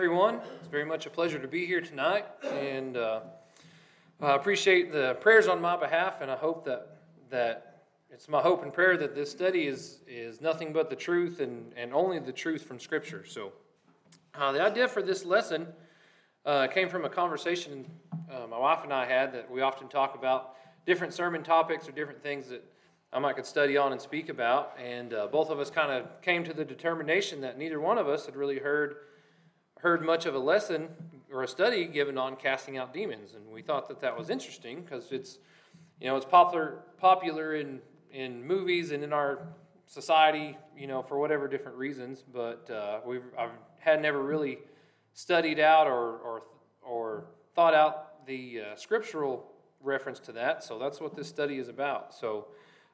Everyone, it's very much a pleasure to be here tonight, and I appreciate the prayers on my behalf, and I hope that it's my hope and prayer that this study is nothing but the truth and only the truth from Scripture. So the idea for this lesson came from a conversation my wife and I had, that we often talk about different sermon topics or different things that I could study on and speak about, and both of us kind of came to the determination that neither one of us had really heard much of a lesson or a study given on casting out demons, and we thought that was interesting because it's popular in movies and in our society, for whatever different reasons. But I had never really studied out or thought out the scriptural reference to that. So that's what this study is about. So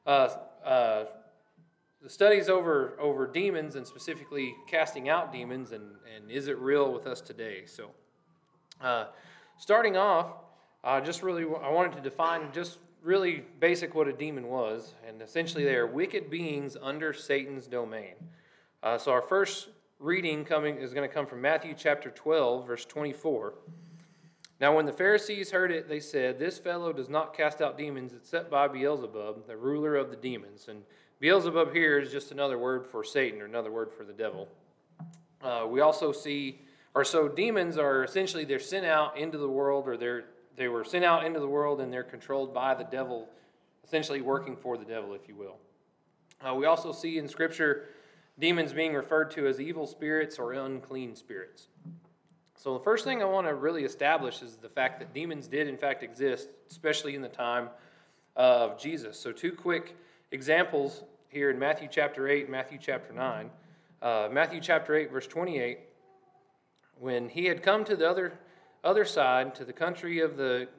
the study's over demons, and specifically casting out demons, and is it real with us today? So starting off, I wanted to define just really basic what a demon was, and essentially they are wicked beings under Satan's domain. So our first reading is going to come from Matthew chapter 12, verse 24. Now when the Pharisees heard it, they said, "This fellow does not cast out demons except by Beelzebub, the ruler of the demons." And Beelzebub here is just another word for Satan, or another word for the devil. We also see, demons are essentially, they're sent out into the world, or they were sent out into the world, and they're controlled by the devil, essentially working for the devil, if you will. We also see in Scripture demons being referred to as evil spirits or unclean spirits. So the first thing I want to really establish is the fact that demons did in fact exist, especially in the time of Jesus. So two quick examples here in Matthew chapter 8 and Matthew chapter 9. Matthew chapter 8, verse 28, when he had come to the other side, to the country of the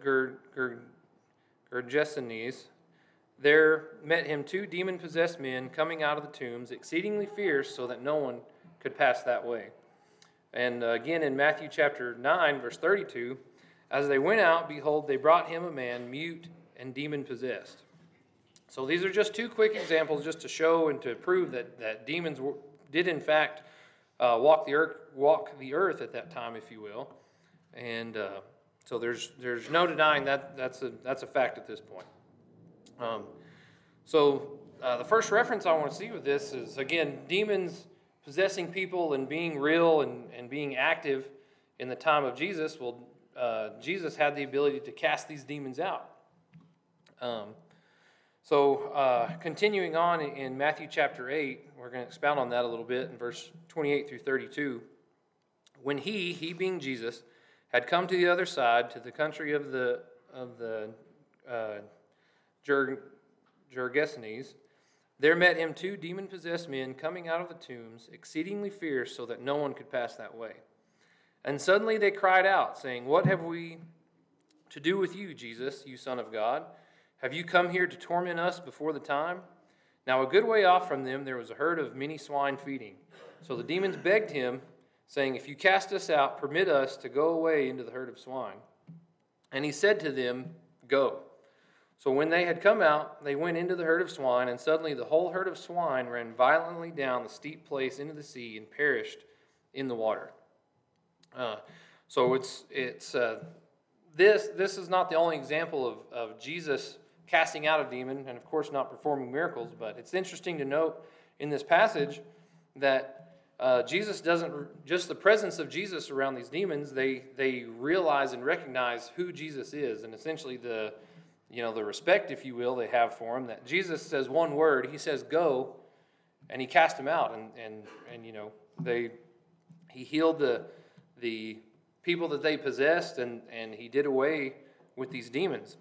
Gergesenes, there met him two demon-possessed men coming out of the tombs, exceedingly fierce, so that no one could pass that way. And again in Matthew chapter 9, verse 32, as they went out, behold, they brought him a man mute and demon-possessed. So these are just two quick examples just to show and to prove that demons did in fact walk the earth at that time, if you will. And so there's no denying that's a fact at this point. The first reference I want to see with this is, again, demons possessing people and being real and being active in the time of Jesus. Well, Jesus had the ability to cast these demons out. Continuing on in Matthew chapter 8, we're going to expound on that a little bit in verse 28 through 32. When he being Jesus, had come to the other side, to the country of the Gergesenes, there met him two demon-possessed men coming out of the tombs, exceedingly fierce, so that no one could pass that way. And suddenly they cried out, saying, "What have we to do with you, Jesus, you Son of God? Have you come here to torment us before the time?" Now a good way off from them there was a herd of many swine feeding. So the demons begged him, saying, "If you cast us out, permit us to go away into the herd of swine." And he said to them, "Go." So when they had come out, they went into the herd of swine, and suddenly the whole herd of swine ran violently down the steep place into the sea and perished in the water. This is not the only example of Jesus casting out a demon, and of course not performing miracles, but it's interesting to note in this passage that Jesus doesn't, just the presence of Jesus around these demons, they realize and recognize who Jesus is, and essentially the respect, if you will, they have for him, that Jesus says one word, he says go, and he cast them out, and he healed the people that they possessed, and he did away with these demons.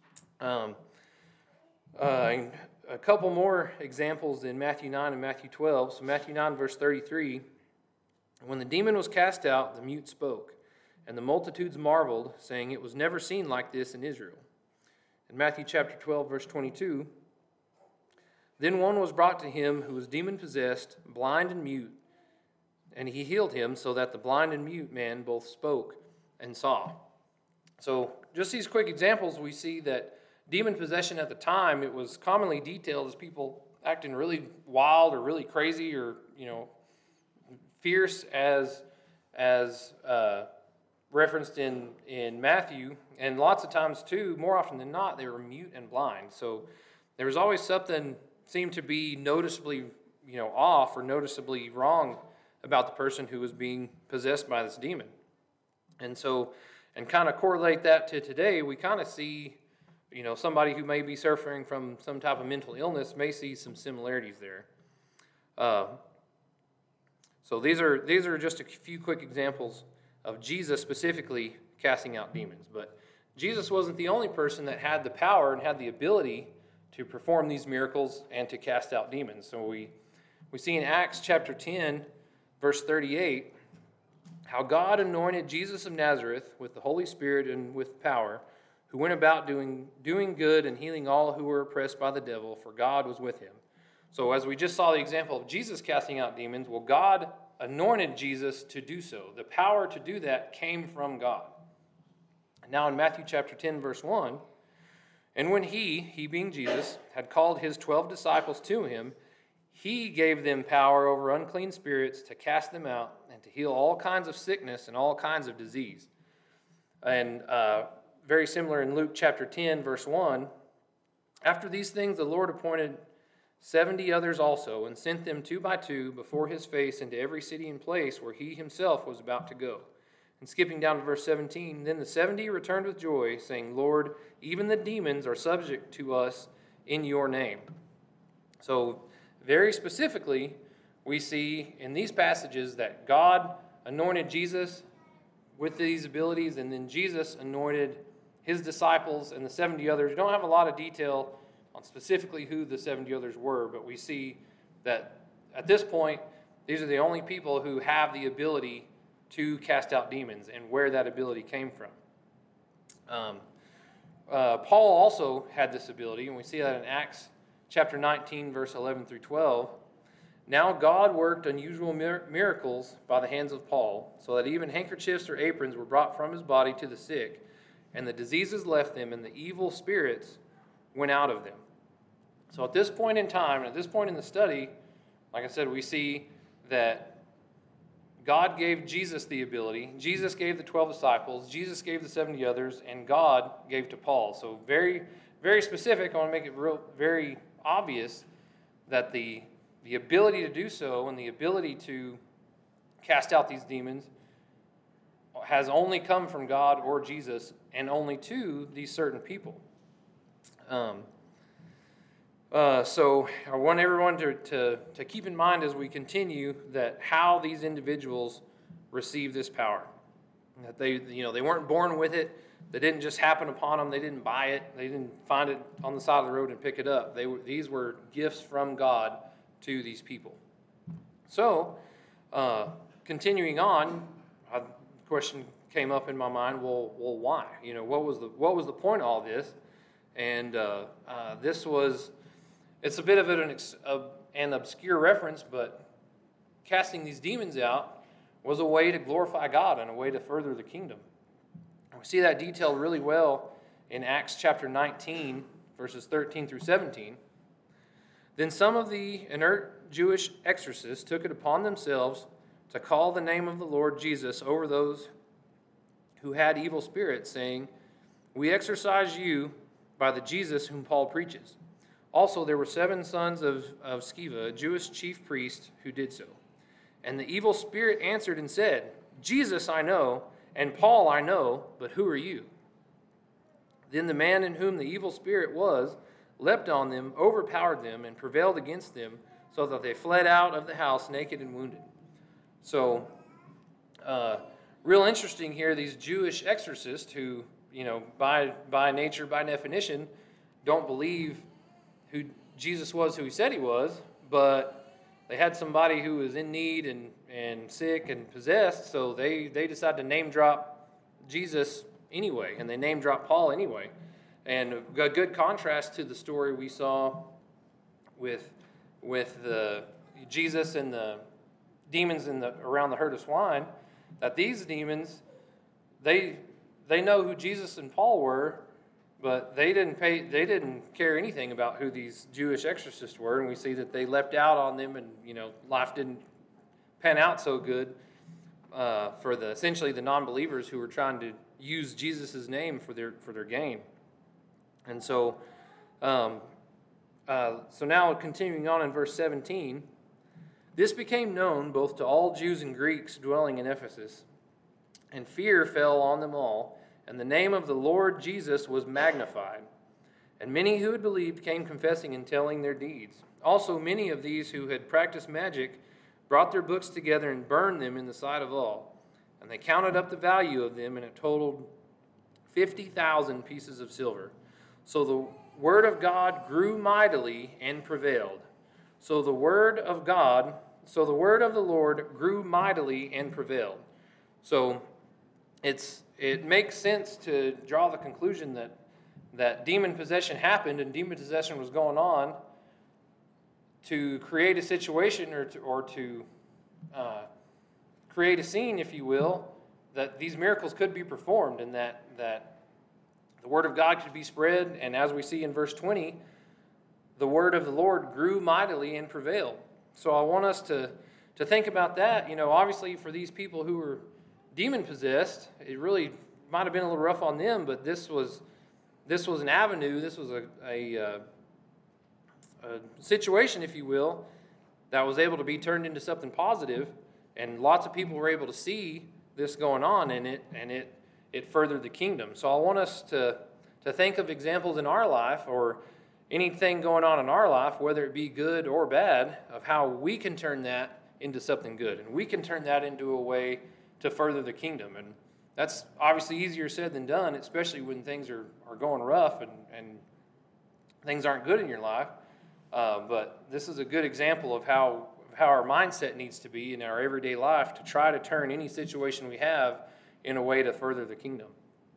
A couple more examples in Matthew 9 and Matthew 12. So Matthew 9, verse 33, when the demon was cast out, the mute spoke, and the multitudes marveled, saying, "It was never seen like this in Israel." In Matthew chapter 12, verse 22, then one was brought to him who was demon-possessed, blind and mute, and he healed him, so that the blind and mute man both spoke and saw. So just these quick examples, we see that demon possession at the time, it was commonly detailed as people acting really wild or really crazy or, fierce as as referenced in Matthew, and lots of times too, more often than not, they were mute and blind. So there was always something seemed to be noticeably, off or noticeably wrong about the person who was being possessed by this demon. And so, and kind of correlate that to today, we kind of see, somebody who may be suffering from some type of mental illness may see some similarities there. So these are just a few quick examples of Jesus specifically casting out demons. But Jesus wasn't the only person that had the power and had the ability to perform these miracles and to cast out demons. So we see in Acts chapter 10, verse 38, how God anointed Jesus of Nazareth with the Holy Spirit and with power, who went about doing good and healing all who were oppressed by the devil, for God was with him. So as we just saw the example of Jesus casting out demons, well, God anointed Jesus to do so. The power to do that came from God. Now in Matthew chapter 10, verse 1, and when he being Jesus, had called his 12 disciples to him, he gave them power over unclean spirits to cast them out and to heal all kinds of sickness and all kinds of disease. And very similar in Luke chapter 10, verse 1, after these things the Lord appointed 70 others also, and sent them 2 by 2 before his face into every city and place where he himself was about to go. And skipping down to verse 17, then the 70 returned with joy, saying, Lord, even the demons are subject to us in your name. So very specifically, we see in these passages that God anointed Jesus with these abilities, and then Jesus anointed his disciples and the 70 others. We don't have a lot of detail on specifically who the 70 others were, but we see that at this point, these are the only people who have the ability to cast out demons and where that ability came from. Paul also had this ability, and we see that in Acts chapter 19, verse 11 through 12. Now God worked unusual miracles by the hands of Paul, so that even handkerchiefs or aprons were brought from his body to the sick, and the diseases left them, and the evil spirits went out of them. So at this point in time, at this point in the study, like I said, we see that God gave Jesus the ability. Jesus gave the 12 disciples. Jesus gave the 70 others, and God gave to Paul. So very, very specific. I want to make it very obvious that the ability to do so and the ability to cast out these demons has only come from God or Jesus, and only to these certain people. So I want everyone to keep in mind as we continue that how these individuals receive this power. That they weren't born with it. They didn't just happen upon them. They didn't buy it. They didn't find it on the side of the road and pick it up. These were gifts from God to these people. So, continuing on, the question came up in my mind. Well, why? What was the point of all this? And this was. It's a bit of an obscure reference, but casting these demons out was a way to glorify God and a way to further the kingdom. We see that detailed really well in Acts chapter 19, verses 13 through 17. Then some of the inert Jewish exorcists took it upon themselves to call the name of the Lord Jesus over those who had evil spirits, saying, We exorcise you by the Jesus whom Paul preaches. Also, there were 7 sons of Sceva, a Jewish chief priest, who did so. And the evil spirit answered and said, Jesus I know, and Paul I know, but who are you? Then the man in whom the evil spirit was leapt on them, overpowered them, and prevailed against them, so that they fled out of the house naked and wounded. So, real interesting here, these Jewish exorcists who, by nature, by definition, don't believe who Jesus was, who he said he was, but they had somebody who was in need and sick and possessed, so they decided to name drop Jesus anyway, and they name drop Paul anyway. And a good contrast to the story we saw with the Jesus and the demons around the herd of swine, that these demons, they know who Jesus and Paul were, but they didn't care anything about who these Jewish exorcists were, and we see that they leapt out on them, and life didn't pan out so good. essentially the non-believers who were trying to use Jesus' name for their gain. And so now continuing on in verse 17, this became known both to all Jews and Greeks dwelling in Ephesus, and fear fell on them all, and the name of the Lord Jesus was magnified. And many who had believed came confessing and telling their deeds. Also many of these who had practiced magic brought their books together and burned them in the sight of all. And they counted up the value of them, and it totaled 50,000 pieces of silver. So the word of God grew mightily and prevailed. So the word of the Lord grew mightily and prevailed. So it makes sense to draw the conclusion that demon possession happened and demon possession was going on to create a situation or to create a scene, if you will, that these miracles could be performed and that the word of God could be spread. And as we see in verse 20, the word of the Lord grew mightily and prevailed. So I want us to think about that. Obviously for these people who were demon possessed, it really might have been a little rough on them, but this was an avenue, this was a situation, if you will, that was able to be turned into something positive, and lots of people were able to see this going on, and it furthered the kingdom. So I want us to think of examples in our life or anything going on in our life, whether it be good or bad, of how we can turn that into something good, and we can turn that into a way to further the kingdom. And that's obviously easier said than done, especially when things are going rough and things aren't good in your life. But this is a good example of how our mindset needs to be in our everyday life to try to turn any situation we have in a way to further the kingdom.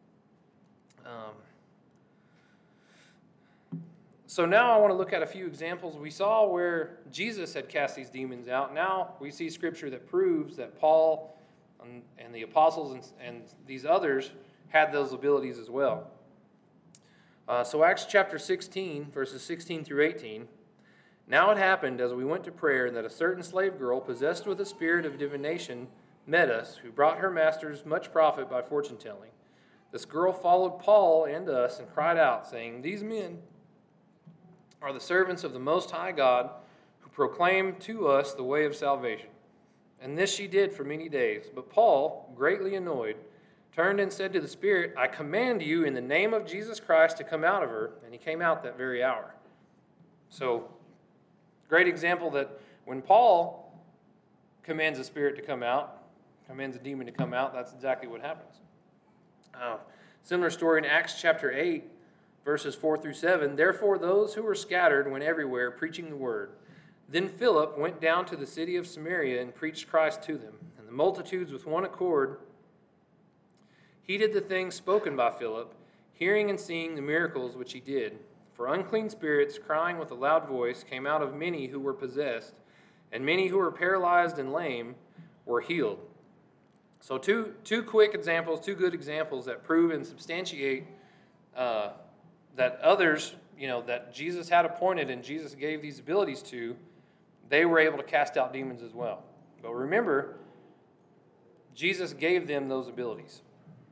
So now I want to look at a few examples. We saw where Jesus had cast these demons out. Now we see scripture that proves that Paul and the apostles and these others had those abilities as well. So Acts chapter 16, verses 16 through 18. Now it happened as we went to prayer that a certain slave girl possessed with a spirit of divination met us, who brought her masters much profit by fortune telling. This girl followed Paul and us and cried out, saying, "These men are the servants of the Most High God, who proclaim to us the way of salvation." And this she did for many days. But Paul, greatly annoyed, turned and said to the spirit, "I command you in the name of Jesus Christ to come out of her." And he came out that very hour. So, great example that when Paul commands a spirit to come out, commands a demon to come out, that's exactly what happens. Similar story in Acts chapter 8, verses 4 through 7. Therefore those who were scattered went everywhere preaching the word. Then Philip went down to the city of Samaria and preached Christ to them. And the multitudes with one accord heeded the things spoken by Philip, hearing and seeing the miracles which he did. For unclean spirits, crying with a loud voice, came out of many who were possessed, and many who were paralyzed and lame were healed. So two quick examples, two good examples that prove and substantiate that others, that Jesus had appointed and Jesus gave these abilities to, they were able to cast out demons as well. But remember, Jesus gave them those abilities.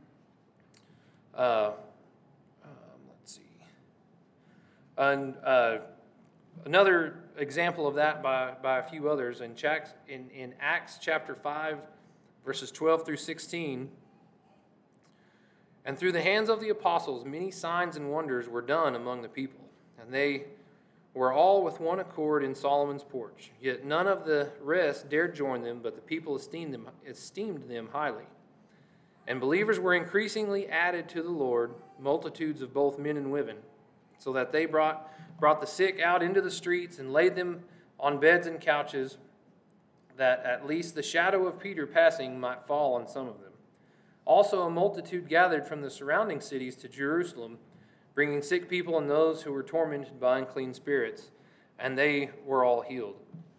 Let's see. And another example of that by a few others in Acts chapter 5, verses 12 through 16. And through the hands of the apostles, many signs and wonders were done among the people. And they were all with one accord in Solomon's porch. Yet none of the rest dared join them, but the people esteemed them highly. And believers were increasingly added to the Lord, multitudes of both men and women, so that they brought the sick out into the streets and laid them on beds and couches, that at least the shadow of Peter passing might fall on some of them. Also a multitude gathered from the surrounding cities to Jerusalem, bringing sick people and those who were tormented by unclean spirits, and they were all healed.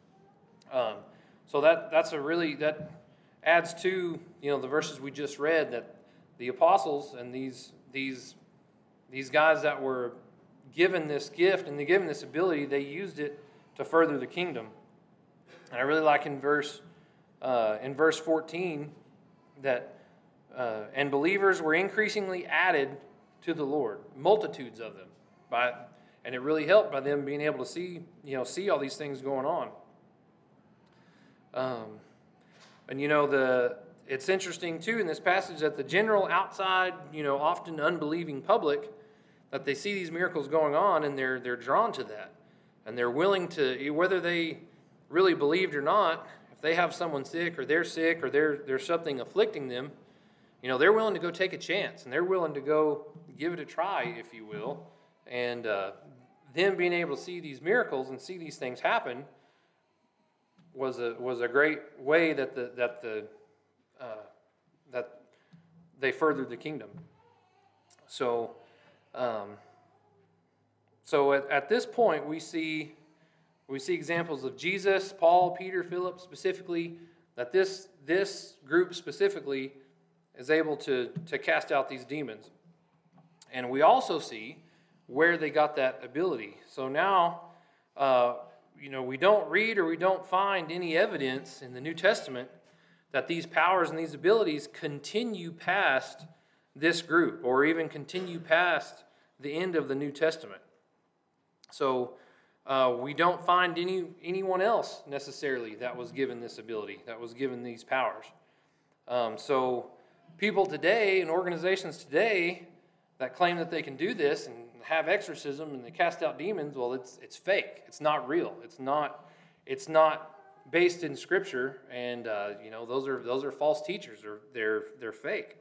So that adds to the verses we just read, that the apostles and these guys that were given this gift and they given this ability, they used it to further the kingdom. And I really like in verse 14, and believers were increasingly added to the Lord, multitudes of them, and it really helped by them being able to see all these things going on. And it's interesting too in this passage that the general outside, often unbelieving public, that they see these miracles going on and they're drawn to that, and they're willing to, whether they really believed or not, if they have someone sick or there's something afflicting them, they're willing to go take a chance, and they're willing to go give it a try, if you will. And them being able to see these miracles and see these things happen was a great way that that they furthered the kingdom. So at this point we see examples of Jesus, Paul, Peter, Philip specifically, that this group specifically is able to cast out these demons. And we also see where they got that ability. So now, we don't read or we don't find any evidence in the New Testament that these powers and these abilities continue past this group or even continue past the end of the New Testament. So we don't find anyone else necessarily that was given this ability, that was given these powers. So people today and organizations today that claim that they can do this and have exorcism and they cast out demons, well, it's fake. It's not real. It's not based in Scripture, and those are false teachers. They're fake.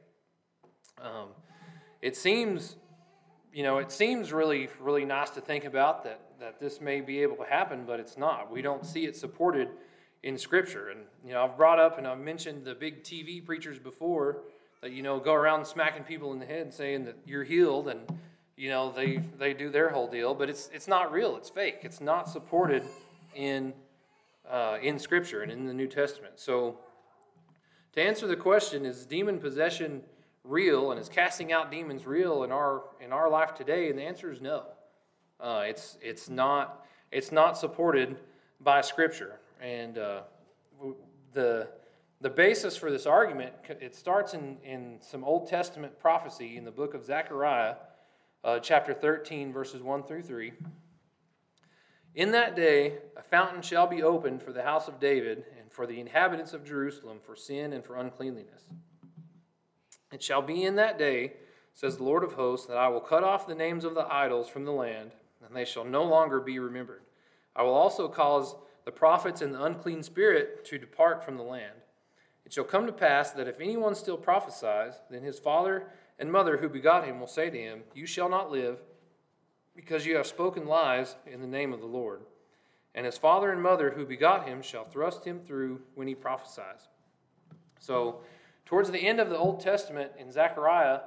It seems really, really nice to think about that this may be able to happen, but it's not. We don't see it supported in Scripture. And I've brought up and I've mentioned the big TV preachers before that go around smacking people in the head saying that you're healed, and they do their whole deal, but it's not real. It's fake. It's not supported in Scripture and in the New Testament. So to answer the question, is demon possession real, and is casting out demons real in our life today? And the answer is no. It's not supported by Scripture. And the basis for this argument, it starts in some Old Testament prophecy in the book of Zechariah, chapter 13, verses 1 through 3. In that day, a fountain shall be opened for the house of David and for the inhabitants of Jerusalem for sin and for uncleanliness. It shall be in that day, says the Lord of hosts, that I will cut off the names of the idols from the land, and they shall no longer be remembered. I will also cause the prophets and the unclean spirit to depart from the land. It shall come to pass that if anyone still prophesies, then his father and mother who begot him will say to him, You shall not live, because you have spoken lies in the name of the Lord. And his father and mother who begot him shall thrust him through when he prophesies. So, towards the end of the Old Testament in Zechariah,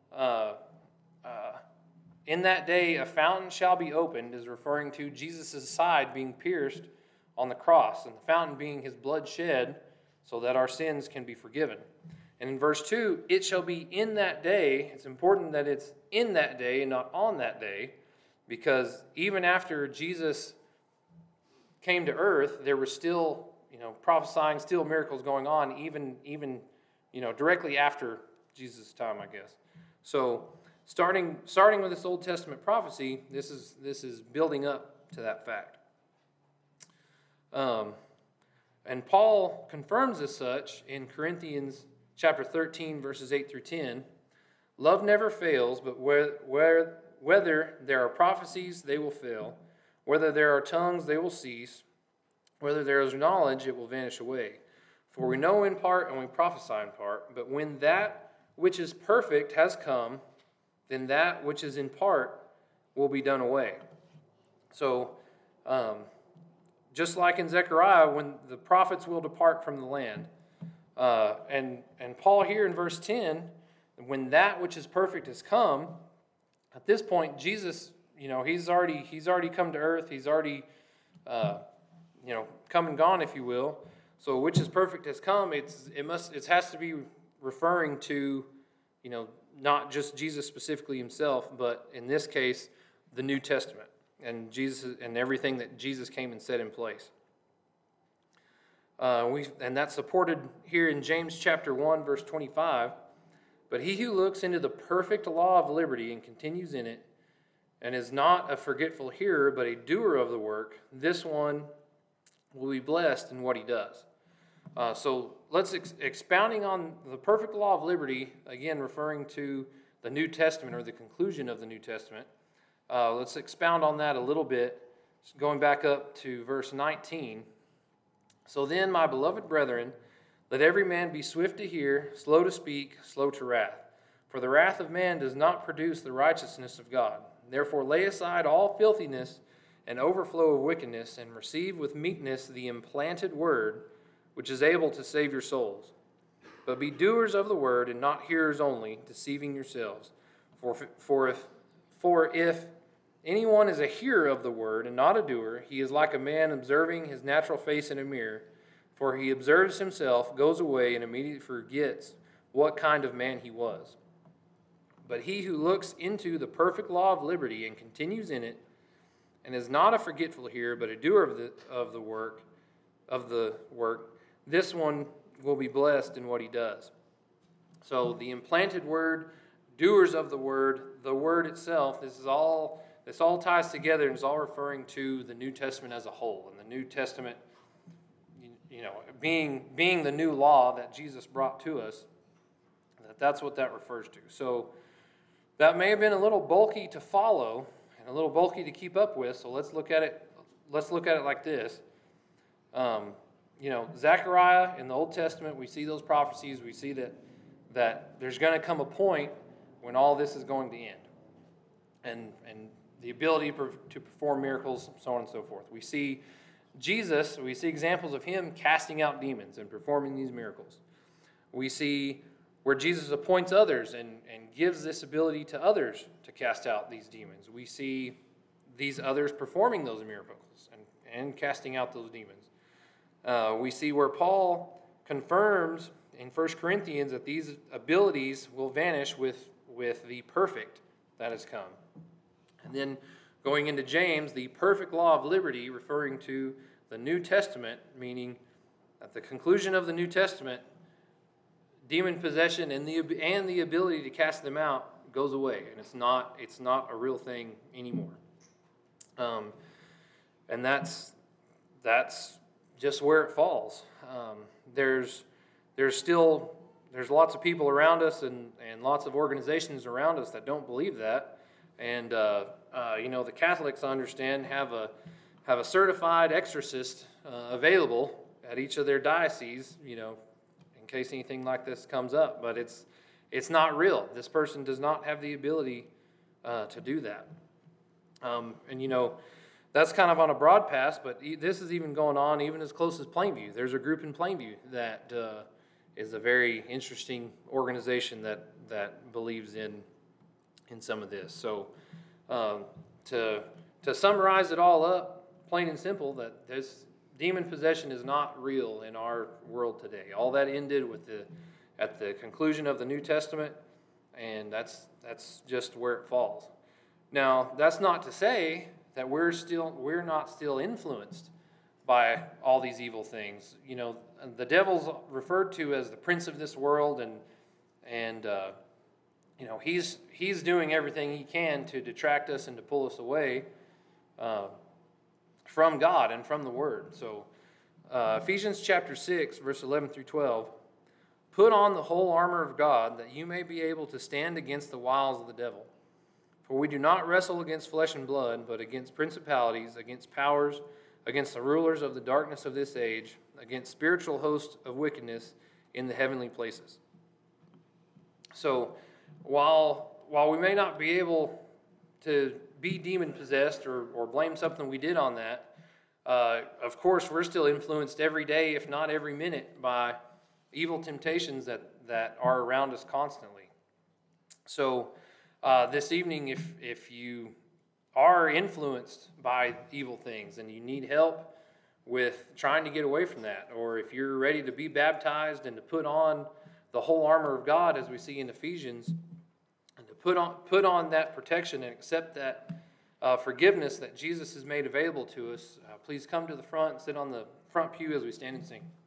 in that day a fountain shall be opened is referring to Jesus' side being pierced on the cross, and the fountain being his blood shed so that our sins can be forgiven. And in verse 2, it shall be in that day. It's important that it's in that day and not on that day, because even after Jesus came to earth, there was still, prophesying, still miracles going on, even directly after Jesus' time, I guess. So, starting with this Old Testament prophecy, this is building up to that fact. And Paul confirms as such in Corinthians chapter 13, verses 8 through 10. Love never fails, but whether there are prophecies, they will fail. Whether there are tongues, they will cease. Whether there is knowledge, it will vanish away. For we know in part and we prophesy in part. But when that which is perfect has come, then that which is in part will be done away. So, just like in Zechariah, when the prophets will depart from the land. And Paul here in verse 10, when that which is perfect has come, at this point, Jesus, he's already come to earth. He's already, come and gone, if you will. So which is perfect has come. It has to be referring to, not just Jesus specifically himself, but in this case, the New Testament and Jesus and everything that Jesus came and set in place. And that's supported here in James chapter 1, verse 25. But he who looks into the perfect law of liberty and continues in it, and is not a forgetful hearer, but a doer of the work, this one will be blessed in what he does. So let's expounding on the perfect law of liberty, again referring to the New Testament or the conclusion of the New Testament. Let's expound on that a little bit, going back up to verse 19. So then, my beloved brethren, let every man be swift to hear, slow to speak, slow to wrath. For the wrath of man does not produce the righteousness of God. Therefore lay aside all filthiness and overflow of wickedness, and receive with meekness the implanted word, which is able to save your souls. But be doers of the word, and not hearers only, deceiving yourselves. For if anyone is a hearer of the word and not a doer, he is like a man observing his natural face in a mirror. For he observes himself, goes away, and immediately forgets what kind of man he was. But he who looks into the perfect law of liberty and continues in it, and is not a forgetful hearer, but a doer of the work, this one will be blessed in what he does. So the implanted word, doers of the word itself, this all ties together, and is all referring to the New Testament as a whole. And the New Testament, being the new law that Jesus brought to us, that's what that refers to. So that may have been a little bulky to follow and a little bulky to keep up with. So let's look at it like this. Zechariah in the Old Testament, we see those prophecies. We see that there's going to come a point when all this is going to end, and the ability to perform miracles, so on and so forth. We see Jesus. We see examples of him casting out demons and performing these miracles. We see where Jesus appoints others and gives this ability to others to cast out these demons. We see these others performing those miracles and casting out those demons. We see where Paul confirms in 1 Corinthians that these abilities will vanish with the perfect that has come. And then going into James, the perfect law of liberty, referring to the New Testament, meaning at the conclusion of the New Testament, demon possession and the ability to cast them out goes away, and it's not a real thing anymore. And that's just where it falls. There's lots of people around us and lots of organizations around us that don't believe that. And the Catholics, I understand, have a certified exorcist available at each of their dioceses, in case anything like this comes up. But it's not real. This person does not have the ability to do that. That's kind of on a broad pass, but this is even going on even as close as Plainview. There's a group in Plainview that is a very interesting organization that believes in some of this. So to summarize it all up, plain and simple, that this demon possession is not real in our world today. All that ended at the conclusion of the New Testament, and that's just where it falls. Now, that's not to say that we're not still influenced by all these evil things. The devil's referred to as the prince of this world, and he's doing everything he can to detract us and to pull us away from God and from the Word. So Ephesians chapter 6, verse 11 through 12, put on the whole armor of God, that you may be able to stand against the wiles of the devil. For we do not wrestle against flesh and blood, but against principalities, against powers, against the rulers of the darkness of this age, against spiritual hosts of wickedness in the heavenly places. So while we may not be able to be demon-possessed or blame something we did on that, of course we're still influenced every day, if not every minute, by evil temptations that are around us constantly. So this evening, if you are influenced by evil things and you need help with trying to get away from that, or if you're ready to be baptized and to put on the whole armor of God, as we see in Ephesians, and to put on that protection and accept that forgiveness that Jesus has made available to us, please come to the front and sit on the front pew as we stand and sing.